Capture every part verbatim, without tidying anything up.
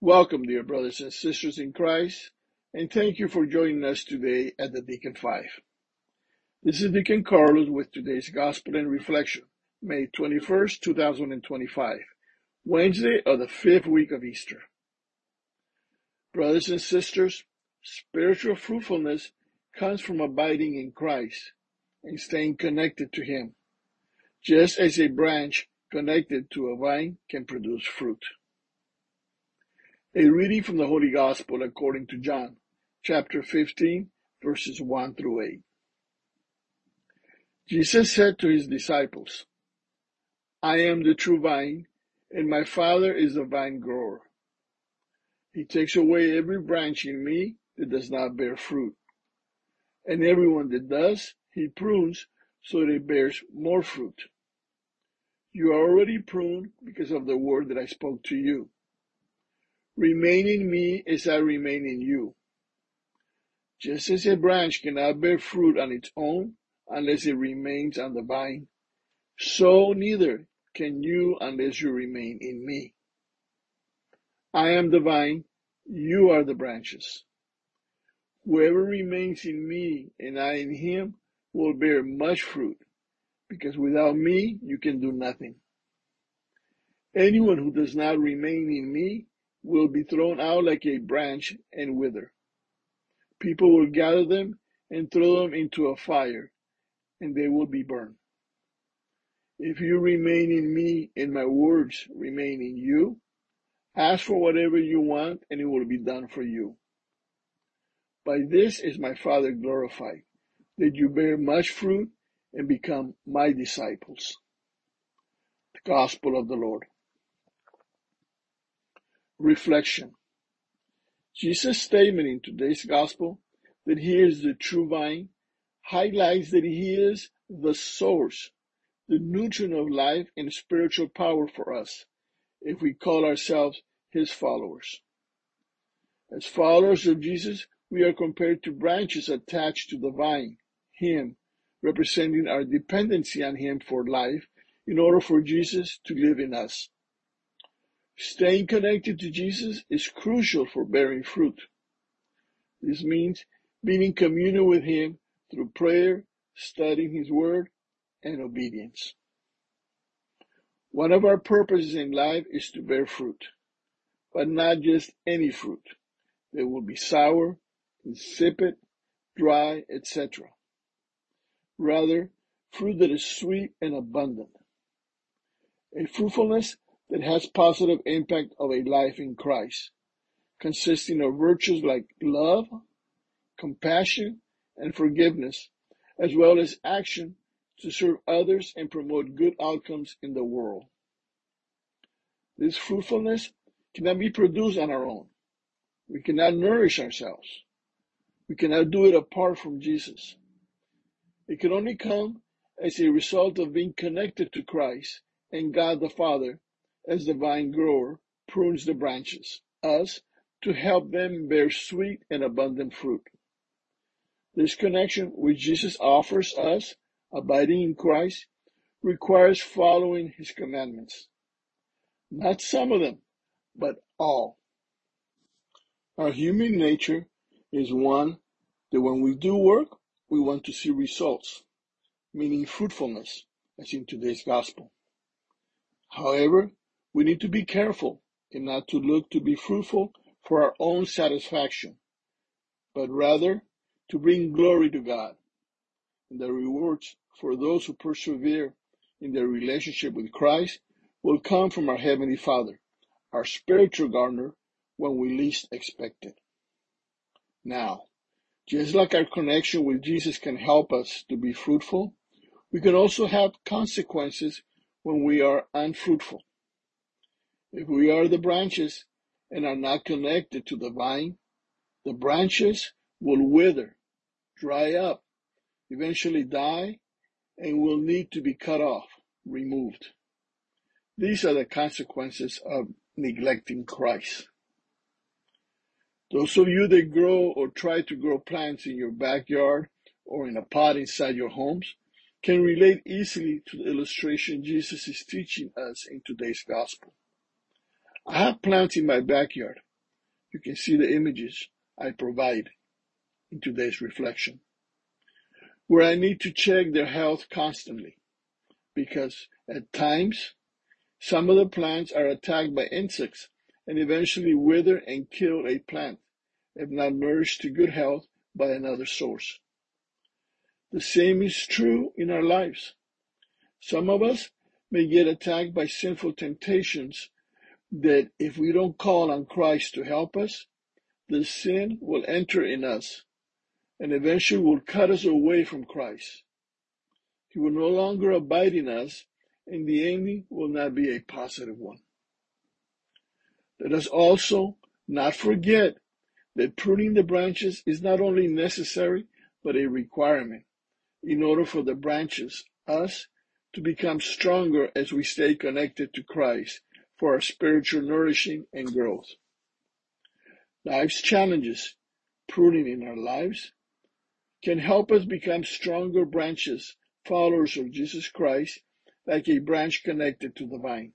Welcome, dear brothers and sisters in Christ, and thank you for joining us today at the Deacon Five. This is Deacon Carlos with today's Gospel and Reflection, May twenty-first, two thousand twenty-five, Wednesday of the fifth week of Easter. Brothers and sisters, spiritual fruitfulness comes from abiding in Christ and staying connected to Him, just as a branch connected to a vine can produce fruit. A reading from the Holy Gospel according to John, chapter fifteen, verses one through eight. Jesus said to his disciples, I am the true vine, and my Father is the vine grower. He takes away every branch in me that does not bear fruit, and everyone that does, he prunes so that it bears more fruit. You are already pruned because of the word that I spoke to you. Remain in me as I remain in you. Just as a branch cannot bear fruit on its own unless it remains on the vine, so neither can you unless you remain in me. I am the vine, you are the branches. Whoever remains in me and I in him will bear much fruit, because without me you can do nothing. Anyone who does not remain in me will be thrown out like a branch and wither. People will gather them and throw them into a fire, and they will be burned. If you remain in me and my words remain in you, ask for whatever you want and it will be done for you. By this is my Father glorified, that you bear much fruit and become my disciples. The Gospel of the Lord. Reflection. Jesus' statement in today's Gospel that he is the true vine highlights that he is the source, the nutrient of life and spiritual power for us, if we call ourselves his followers. As followers of Jesus, we are compared to branches attached to the vine, him, representing our dependency on him for life in order for Jesus to live in us. Staying connected to Jesus is crucial for bearing fruit. This means being in communion with him through prayer, studying his word, and obedience. One of our purposes in life is to bear fruit, but not just any fruit. They will be sour, insipid, dry, et cetera. Rather, fruit that is sweet and abundant. A fruitfulness that has positive impact of a life in Christ, consisting of virtues like love, compassion, and forgiveness, as well as action to serve others and promote good outcomes in the world. This fruitfulness cannot be produced on our own. We cannot nourish ourselves. We cannot do it apart from Jesus. It can only come as a result of being connected to Christ and God the Father, as the vine grower prunes the branches, us, to help them bear sweet and abundant fruit. This connection which Jesus offers us, abiding in Christ, requires following his commandments. Not some of them, but all. Our human nature is one that when we do work, we want to see results, meaning fruitfulness, as in today's gospel. However, we need to be careful and not to look to be fruitful for our own satisfaction, but rather to bring glory to God. And the rewards for those who persevere in their relationship with Christ will come from our Heavenly Father, our spiritual gardener, when we least expect it. Now, just like our connection with Jesus can help us to be fruitful, we can also have consequences when we are unfruitful. If we are the branches and are not connected to the vine, the branches will wither, dry up, eventually die, and will need to be cut off, removed. These are the consequences of neglecting Christ. Those of you that grow or try to grow plants in your backyard or in a pot inside your homes can relate easily to the illustration Jesus is teaching us in today's gospel. I have plants in my backyard, You can see the images I provide in today's reflection, where I need to check their health constantly, because at times, some of the plants are attacked by insects and eventually wither and kill a plant, if not nourished to good health by another source. The same is true in our lives. Some of us may get attacked by sinful temptations that, if we don't call on Christ to help us, the sin will enter in us and eventually will cut us away from Christ. He will no longer abide in us, and the ending will not be a positive one. Let us also not forget that pruning the branches is not only necessary, but a requirement in order for the branches, us, to become stronger as we stay connected to Christ for our spiritual nourishing and growth. Life's challenges, pruning in our lives, can help us become stronger branches, followers of Jesus Christ, like a branch connected to the vine.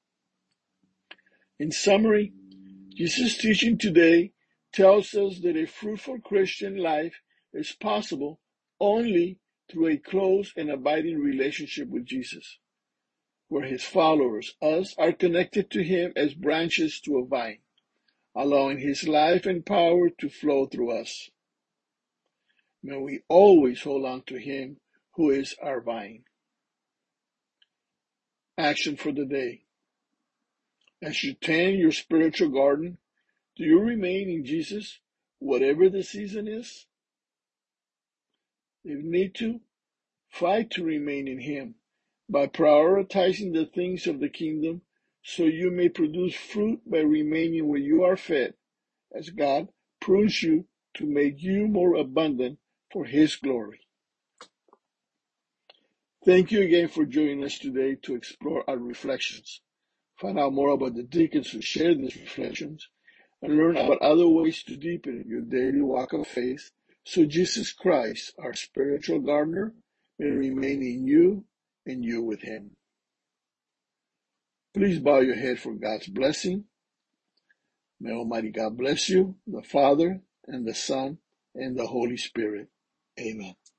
In summary, Jesus' teaching today tells us that a fruitful Christian life is possible only through a close and abiding relationship with Jesus, where his followers, us, are connected to him as branches to a vine, allowing his life and power to flow through us. May we always hold on to him who is our vine. Action for the day. As you tend your spiritual garden, do you remain in Jesus, whatever the season is? If need to, fight to remain in him by prioritizing the things of the kingdom, so you may produce fruit by remaining where you are fed, as God prunes you to make you more abundant for his glory. Thank you again for joining us today to explore our reflections. Find out more about the deacons who share these reflections, and learn about other ways to deepen your daily walk of faith, so Jesus Christ, our spiritual gardener, may remain in you and you with him. Please bow your head for God's blessing. May Almighty God bless you, the Father, and the Son, and the Holy Spirit. Amen.